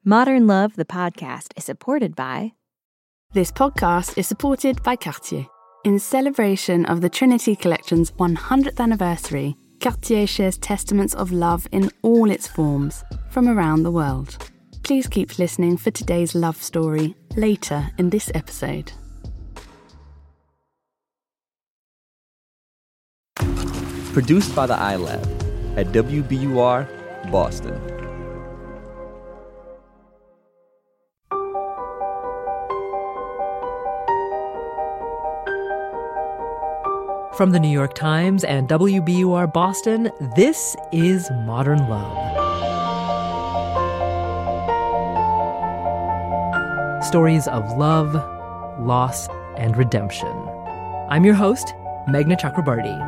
Modern Love, the podcast, is supported by... This podcast is supported by Cartier. In celebration of the Trinity Collection's 100th anniversary, Cartier shares testaments of love in all its forms from around the world. Please keep listening for today's love story later in this episode. Produced by the iLab at WBUR, Boston. From the New York Times and WBUR Boston, this is Modern Love. Stories of love, loss, and redemption. I'm your host, Meghna Chakrabarty.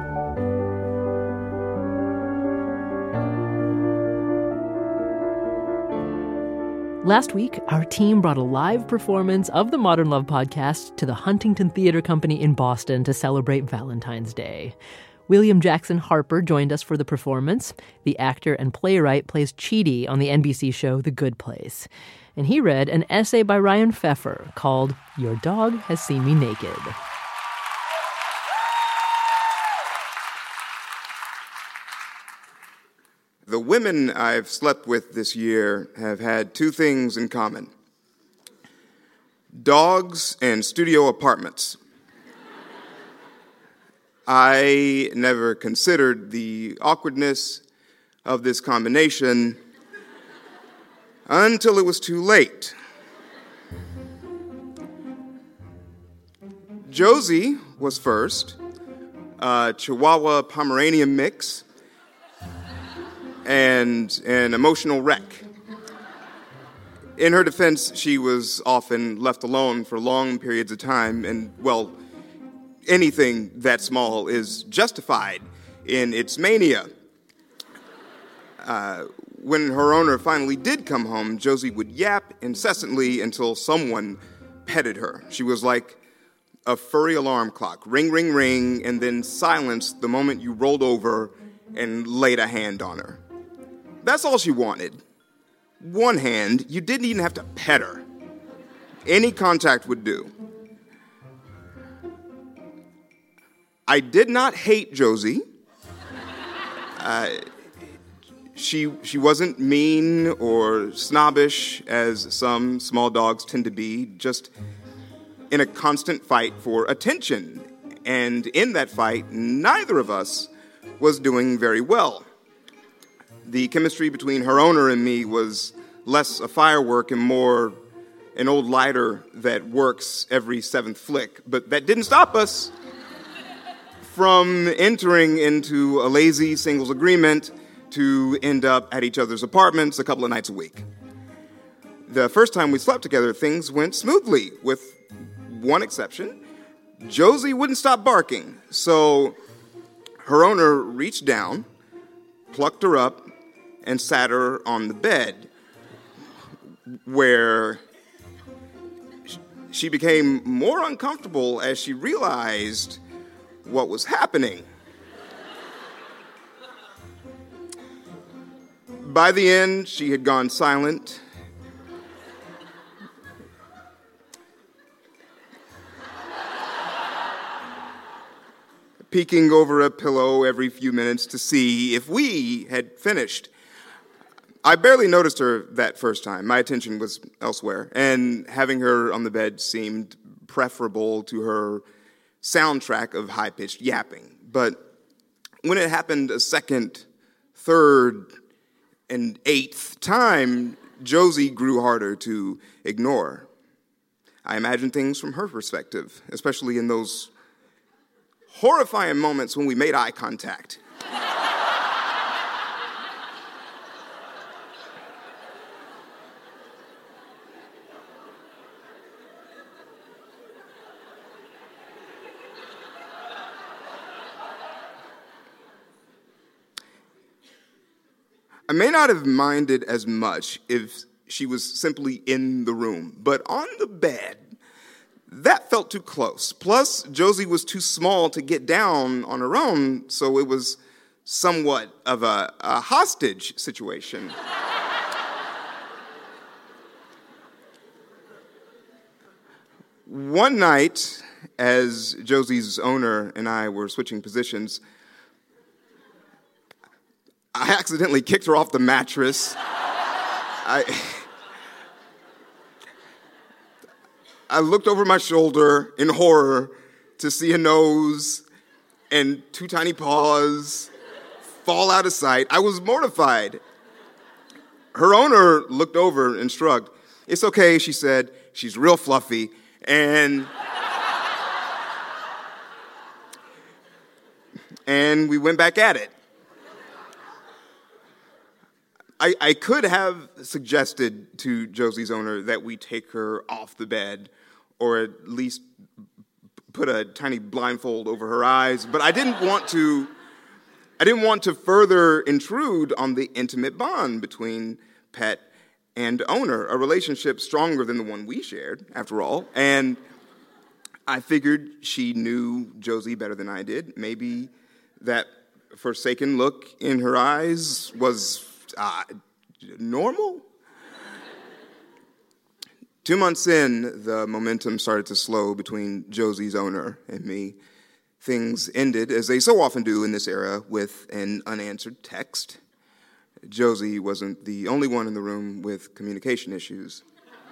Last week, our team brought a live performance of the Modern Love podcast to the Huntington Theater Company in Boston to celebrate Valentine's Day. William Jackson Harper joined us for the performance. The actor and playwright plays Chidi on the NBC show The Good Place. And he read an essay by Ryan Pfeffer called Your Dog Has Seen Me Naked. The women I've slept with this year have had two things in common: dogs and studio apartments. I never considered the awkwardness of this combination until it was too late. Josie was first, a Chihuahua Pomeranian mix, and an emotional wreck. In her defense, she was often left alone for long periods of time, and, well, anything that small is justified in its mania. When her owner finally did come home, Josie would yap incessantly until someone petted her. She was like a furry alarm clock. Ring, ring, ring, and then silence the moment you rolled over and laid a hand on her. That's all she wanted. One hand. You didn't even have to pet her. Any contact would do. I did not hate Josie. She wasn't mean or snobbish, as some small dogs tend to be, just in a constant fight for attention. And in that fight, neither of us was doing very well. The chemistry between her owner and me was less a firework and more an old lighter that works every seventh flick. But that didn't stop us from entering into a lazy singles agreement to end up at each other's apartments a couple of nights a week. The first time we slept together, things went smoothly, with one exception. Josie wouldn't stop barking, so her owner reached down, plucked her up, and sat her on the bed, where she became more uncomfortable as she realized what was happening. By the end, she had gone silent. Peeking over a pillow every few minutes to see if we had finished. I barely noticed her that first time. My attention was elsewhere, and having her on the bed seemed preferable to her soundtrack of high-pitched yapping. But when it happened a second, third, and eighth time, Josie grew harder to ignore. I imagine things from her perspective, especially in those horrifying moments when we made eye contact. I may not have minded as much if she was simply in the room, but on the bed, that felt too close. Plus, Josie was too small to get down on her own, so it was somewhat of a hostage situation. One night, as Josie's owner and I were switching positions, I accidentally kicked her off the mattress. I looked over my shoulder in horror to see a nose and two tiny paws fall out of sight. I was mortified. Her owner looked over and shrugged. "It's okay," she said. "She's real fluffy." And we went back at it. I could have suggested to Josie's owner that we take her off the bed or at least put a tiny blindfold over her eyes, but I didn't want to further intrude on the intimate bond between pet and owner, a relationship stronger than the one we shared, after all. And I figured she knew Josie better than I did. Maybe that forsaken look in her eyes was normal? 2 months in, the momentum started to slow between Josie's owner and me. Things ended, as they so often do in this era, with an unanswered text. Josie wasn't the only one in the room with communication issues.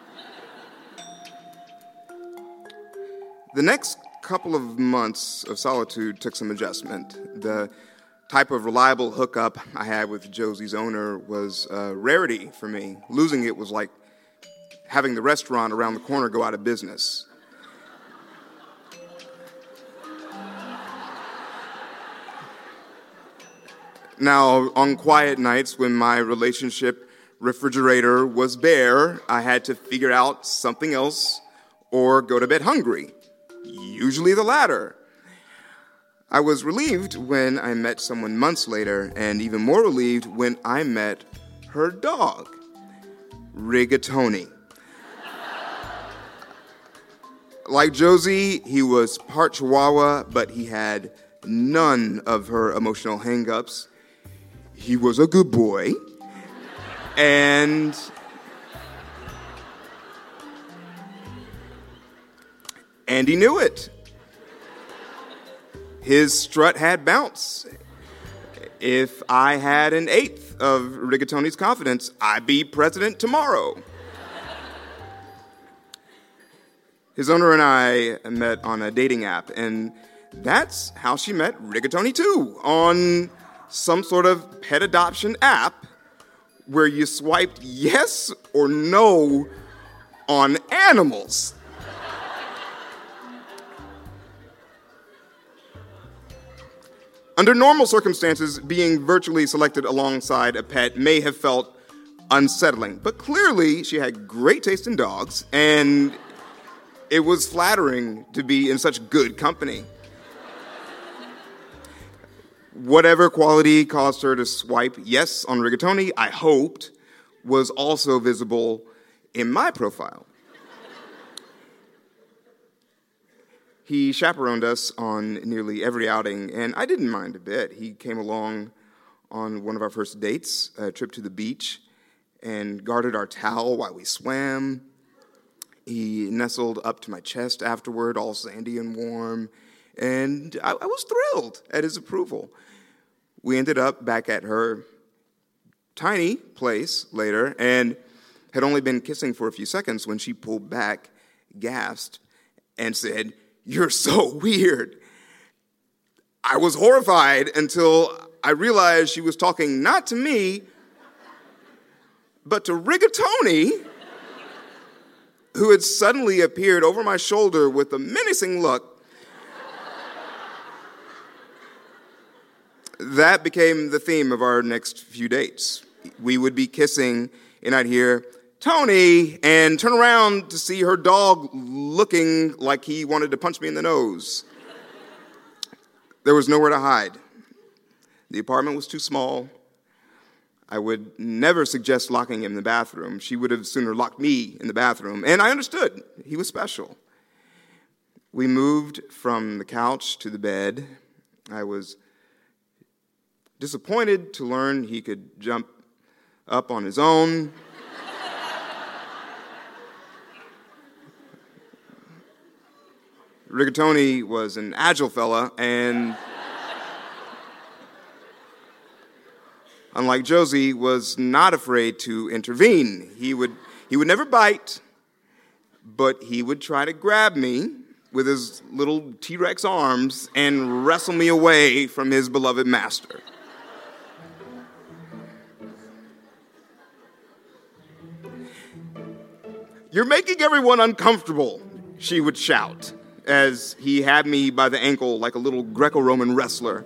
The next couple of months of solitude took some adjustment. The type of reliable hookup I had with Josie's owner was a rarity for me. Losing it was like having the restaurant around the corner go out of business. Now, on quiet nights when my relationship refrigerator was bare, I had to figure out something else or go to bed hungry, usually the latter. I was relieved when I met someone months later, and even more relieved when I met her dog, Rigatoni. Like Josie, he was part Chihuahua, but he had none of her emotional hang-ups. He was a good boy, and he knew it. His strut had bounce. If I had an eighth of Rigatoni's confidence, I'd be president tomorrow. His owner and I met on a dating app, and that's how she met Rigatoni too, on some sort of pet adoption app where you swiped yes or no on animals. Under normal circumstances, being virtually selected alongside a pet may have felt unsettling, but clearly she had great taste in dogs, and it was flattering to be in such good company. Whatever quality caused her to swipe yes on Rigatoni, I hoped, was also visible in my profile. He chaperoned us on nearly every outing, and I didn't mind a bit. He came along on one of our first dates, a trip to the beach, and guarded our towel while we swam. He nestled up to my chest afterward, all sandy and warm, and I was thrilled at his approval. We ended up back at her tiny place later and had only been kissing for a few seconds when she pulled back, gasped, and said, "You're so weird." I was horrified until I realized she was talking not to me, but to Rigatoni, who had suddenly appeared over my shoulder with a menacing look. That became the theme of our next few dates. We would be kissing, and I'd hear, "Tony," and turn around to see her dog looking like he wanted to punch me in the nose. There was nowhere to hide. The apartment was too small. I would never suggest locking him in the bathroom. She would have sooner locked me in the bathroom, and I understood. He was special. We moved from the couch to the bed. I was disappointed to learn he could jump up on his own. Rigatoni was an agile fella, and unlike Josie, was not afraid to intervene. He would never bite, but he would try to grab me with his little T-Rex arms and wrestle me away from his beloved master. "You're making everyone uncomfortable," she would shout, as he had me by the ankle like a little Greco-Roman wrestler.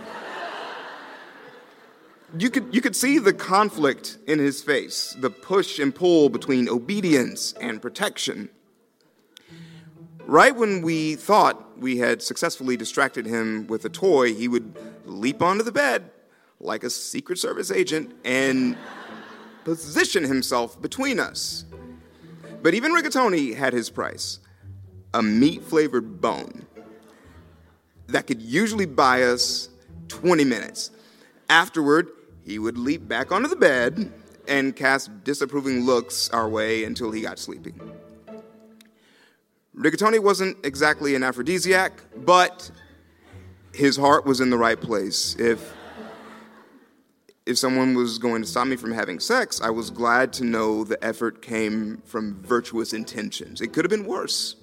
You could see the conflict in his face, the push and pull between obedience and protection. Right when we thought we had successfully distracted him with a toy, he would leap onto the bed like a Secret Service agent and position himself between us. But even Rigatoni had his price, a meat-flavored bone that could usually buy us 20 minutes. Afterward, he would leap back onto the bed and cast disapproving looks our way until he got sleepy. Rigatoni wasn't exactly an aphrodisiac, but his heart was in the right place. If someone was going to stop me from having sex, I was glad to know the effort came from virtuous intentions. It could have been worse.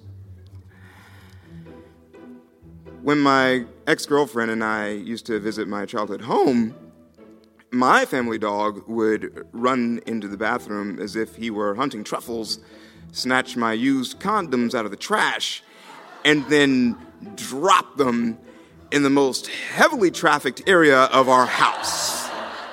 When my ex-girlfriend and I used to visit my childhood home, my family dog would run into the bathroom as if he were hunting truffles, snatch my used condoms out of the trash, and then drop them in the most heavily trafficked area of our house.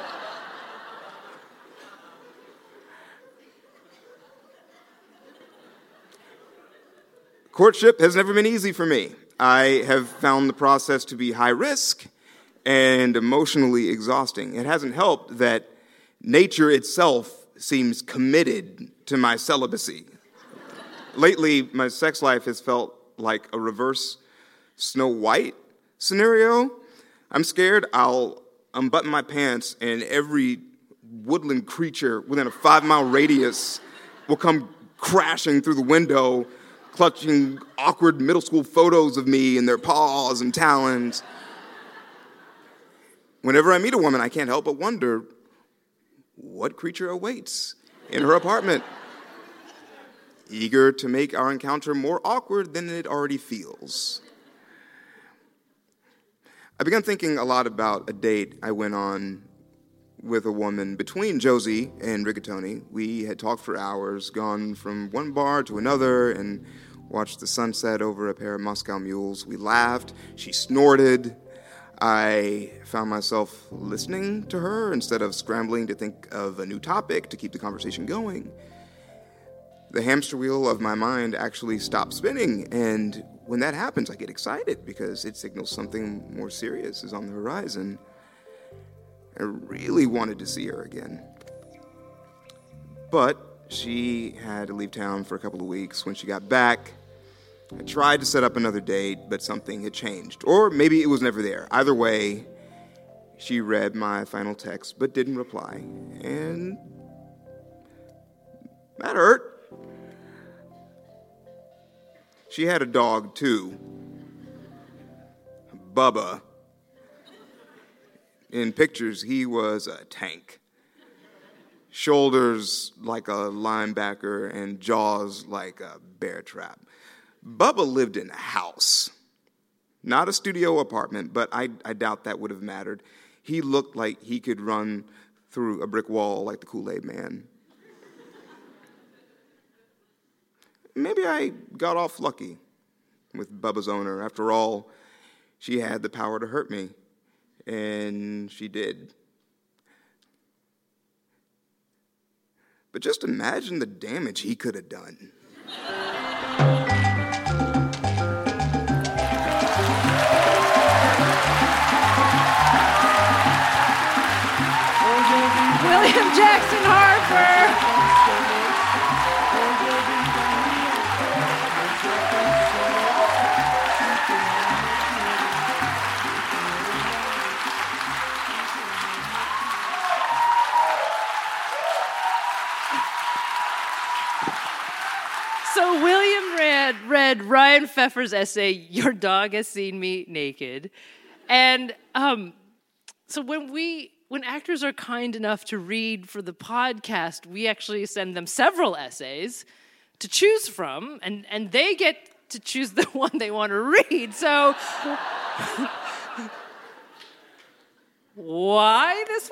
Courtship has never been easy for me. I have found the process to be high risk and emotionally exhausting. It hasn't helped that nature itself seems committed to my celibacy. Lately, my sex life has felt like a reverse Snow White scenario. I'm scared I'll unbutton my pants and every woodland creature within a 5-mile radius will come crashing through the window, clutching awkward middle school photos of me in their paws and talons. Whenever I meet a woman, I can't help but wonder what creature awaits in her apartment, eager to make our encounter more awkward than it already feels. I began thinking a lot about a date I went on with a woman between Josie and Rigatoni. We had talked for hours, gone from one bar to another, and watched the sunset over a pair of Moscow mules. We laughed. She snorted. I found myself listening to her instead of scrambling to think of a new topic to keep the conversation going. The hamster wheel of my mind actually stopped spinning, and when that happens, I get excited because it signals something more serious is on the horizon. I really wanted to see her again. But she had to leave town for a couple of weeks. When she got back, I tried to set up another date, but something had changed. Or maybe it was never there. Either way, she read my final text, but didn't reply. And that hurt. She had a dog, too. Bubba. In pictures, he was a tank. Shoulders like a linebacker and jaws like a bear trap. Bubba lived in a house. Not a studio apartment, but I doubt that would have mattered. He looked like he could run through a brick wall like the Kool-Aid Man. Maybe I got off lucky with Bubba's owner. After all, she had the power to hurt me, and she did. But just imagine the damage he could have done. William Jackson Harper. So William read Ryan Pfeffer's essay, Your Dog Has Seen Me Naked. And so when actors are kind enough to read for the podcast, we actually send them several essays to choose from, and they get to choose the one they want to read. So why this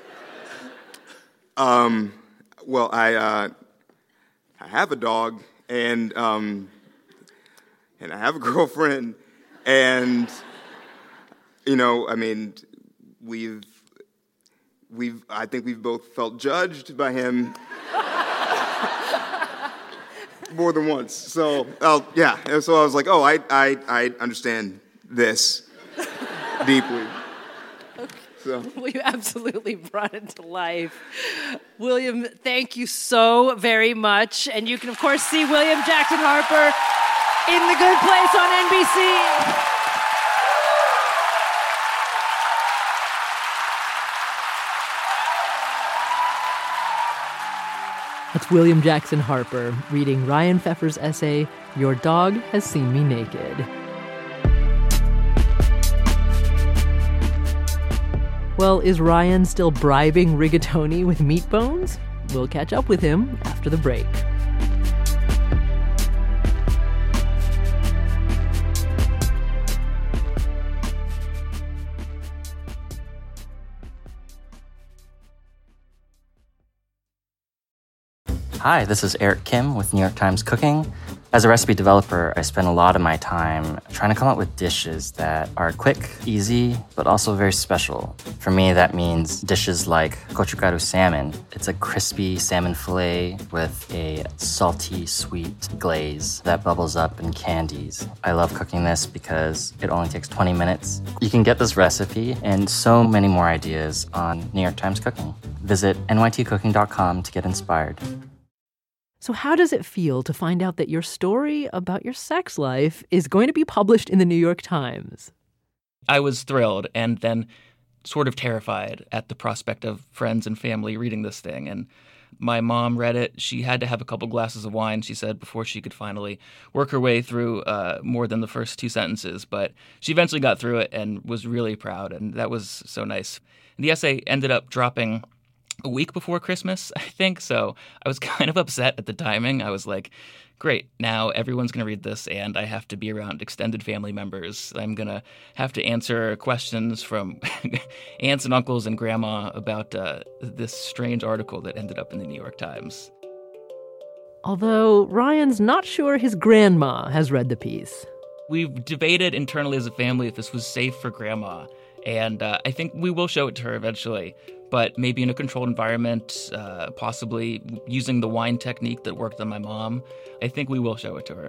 one? Well, I have a dog, and I have a girlfriend, and I think we've both felt judged by him more than once. So, yeah. And so I was like, I understand this deeply. So. Well, you absolutely brought it to life. William, thank you so very much. And you can, of course, see William Jackson Harper in The Good Place on NBC. That's William Jackson Harper reading Ryan Pfeffer's essay, Your Dog Has Seen Me Naked. Well, is Ryan still bribing rigatoni with meat bones? We'll catch up with him after the break. Hi, this is Eric Kim with New York Times Cooking. As a recipe developer, I spend a lot of my time trying to come up with dishes that are quick, easy, but also very special. For me, that means dishes like gochugaru salmon. It's a crispy salmon fillet with a salty, sweet glaze that bubbles up in candies. I love cooking this because it only takes 20 minutes. You can get this recipe and so many more ideas on New York Times Cooking. Visit nytcooking.com to get inspired. So how does it feel to find out that your story about your sex life is going to be published in the New York Times? I was thrilled and then sort of terrified at the prospect of friends and family reading this thing. And my mom read it. She had to have a couple glasses of wine, she said, before she could finally work her way through more than the first two sentences. But she eventually got through it and was really proud, and that was so nice. And the essay ended up dropping a week before Christmas, I think, so I was kind of upset at the timing. I was like, great, now everyone's going to read this, and I have to be around extended family members. I'm going to have to answer questions from aunts and uncles and grandma about this strange article that ended up in the New York Times. Although Ryan's not sure his grandma has read the piece. We've debated internally as a family if this was safe for grandma, and I think we will show it to her eventually. But maybe in a controlled environment, possibly using the wine technique that worked on my mom. I think we will show it to her.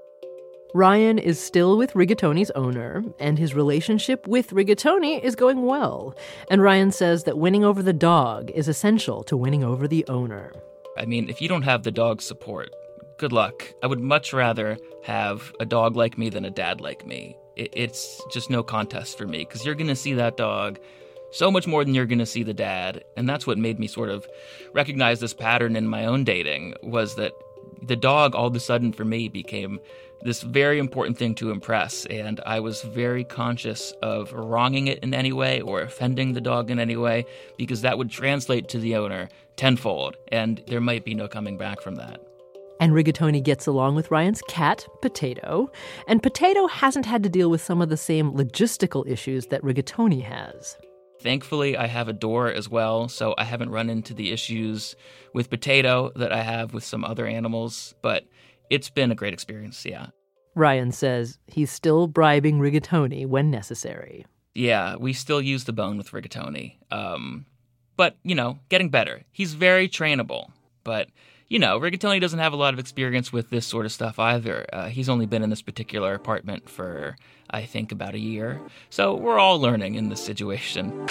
Ryan is still with Rigatoni's owner, and his relationship with Rigatoni is going well. And Ryan says that winning over the dog is essential to winning over the owner. I mean, if you don't have the dog's support, good luck. I would much rather have a dog like me than a dad like me. It's just no contest for me, because you're going to see that dog so much more than you're going to see the dad. And that's what made me sort of recognize this pattern in my own dating, was that the dog all of a sudden for me became this very important thing to impress. And I was very conscious of wronging it in any way or offending the dog in any way, because that would translate to the owner tenfold. And there might be no coming back from that. And Rigatoni gets along with Ryan's cat, Potato. And Potato hasn't had to deal with some of the same logistical issues that Rigatoni has. Thankfully, I have a door as well, so I haven't run into the issues with Potato that I have with some other animals, but it's been a great experience, yeah. Ryan says he's still bribing Rigatoni when necessary. Yeah, we still use the bone with Rigatoni. But, getting better. He's very trainable, but Rigatoni doesn't have a lot of experience with this sort of stuff either. He's only been in this particular apartment for, I think, about a year. So we're all learning in this situation.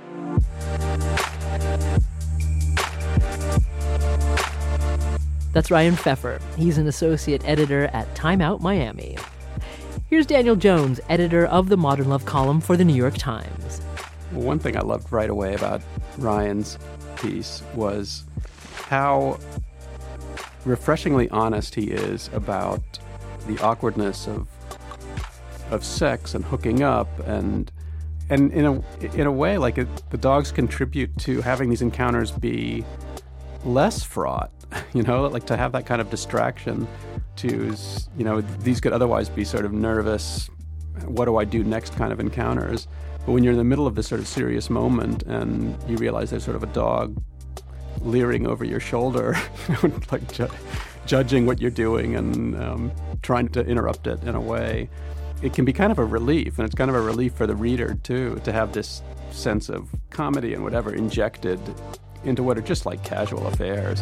That's Ryan Pfeffer. He's an associate editor at Time Out Miami. Here's Daniel Jones, editor of the Modern Love column for the New York Times. Well, one thing I loved right away about Ryan's piece was how refreshingly honest he is about the awkwardness of sex and hooking up, and in a way, like the dogs contribute to having these encounters be less fraught. Like to have that kind of distraction to, these could otherwise be sort of nervous, what do I do next kind of encounters. But when you're in the middle of this sort of serious moment and you realize there's sort of a dog leering over your shoulder, like judging what you're doing and trying to interrupt it in a way, it can be kind of a relief. And it's kind of a relief for the reader, too, to have this sense of comedy and whatever injected into what are just like casual affairs.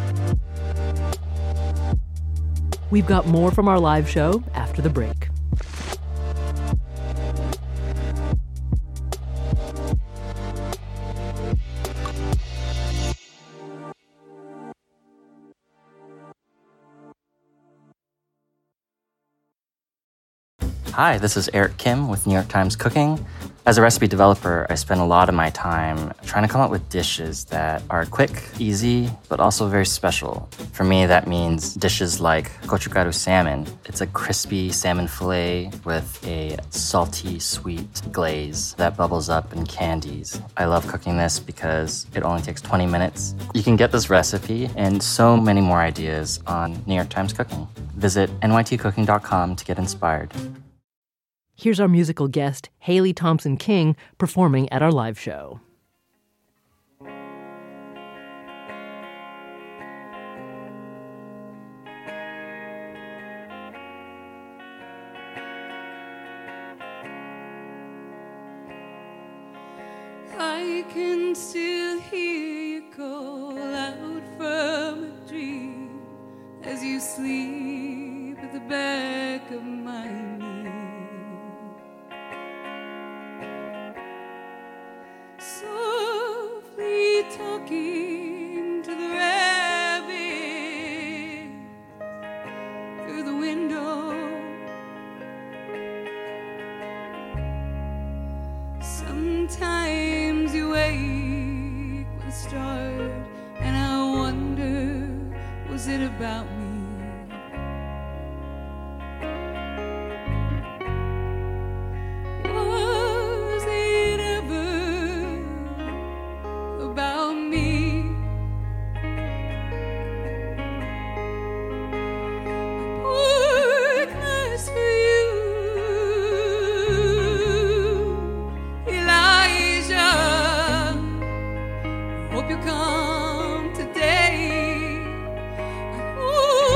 We've got more from our live show after the break. Hi, this is Eric Kim with New York Times Cooking. As a recipe developer, I spend a lot of my time trying to come up with dishes that are quick, easy, but also very special. For me, that means dishes like gochugaru salmon. It's a crispy salmon fillet with a salty, sweet glaze that bubbles up and candies. I love cooking this because it only takes 20 minutes. You can get this recipe and so many more ideas on New York Times Cooking. Visit nytcooking.com to get inspired. Here's our musical guest, Haley Thompson King, performing at our live show. I can still hear you call out from a dream as you sleep at the back of my knee. Softly talking to the rabbit through the window. Sometimes you wake with a start, and I wonder, was it about me? Hope you come today.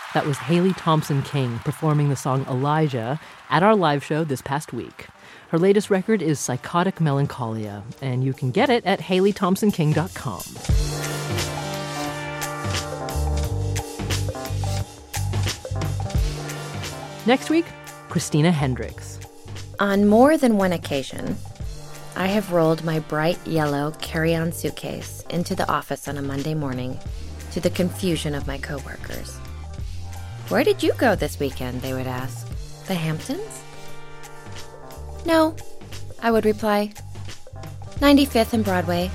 That was Haley Thompson King performing the song Elijah at our live show this past week. Her latest record is Psychotic Melancholia, and you can get it at HaleyThompsonKing.com. Next week, Christina Hendricks. On more than one occasion, I have rolled my bright yellow carry-on suitcase into the office on a Monday morning to the confusion of my coworkers. "Where did you go this weekend?" they would ask. "The Hamptons?" "No," I would reply. 95th and Broadway.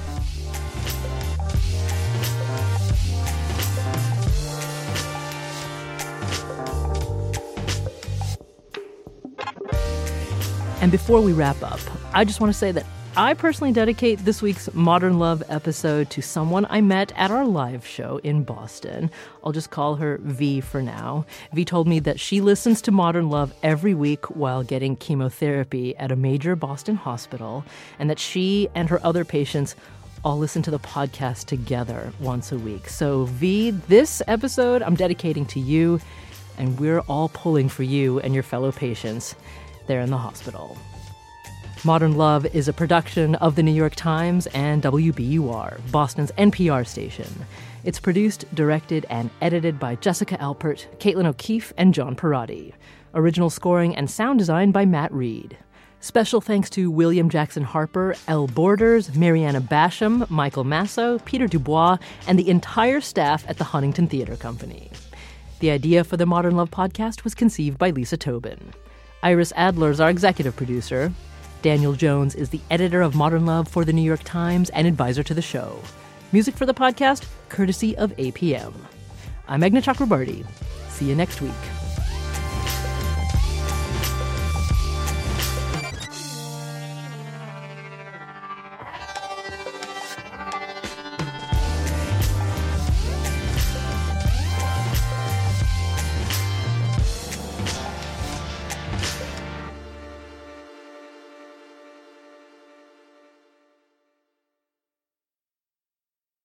And before we wrap up, I just want to say that I personally dedicate this week's Modern Love episode to someone I met at our live show in Boston. I'll just call her V for now. V told me that she listens to Modern Love every week while getting chemotherapy at a major Boston hospital, and that she and her other patients all listen to the podcast together once a week. So V, this episode I'm dedicating to you, and we're all pulling for you and your fellow patients there in the hospital. Modern Love is a production of The New York Times and WBUR, Boston's NPR station. It's produced, directed, and edited by Jessica Alpert, Caitlin O'Keefe, and John Perotti. Original scoring and sound design by Matt Reed. Special thanks to William Jackson Harper, Elle Borders, Mariana Basham, Michael Masso, Peter Dubois, and the entire staff at the Huntington Theater Company. The idea for the Modern Love podcast was conceived by Lisa Tobin. Iris Adler is our executive producer. Daniel Jones is the editor of Modern Love for The New York Times and advisor to the show. Music for the podcast, courtesy of APM. I'm Meghna Chakrabarti. See you next week.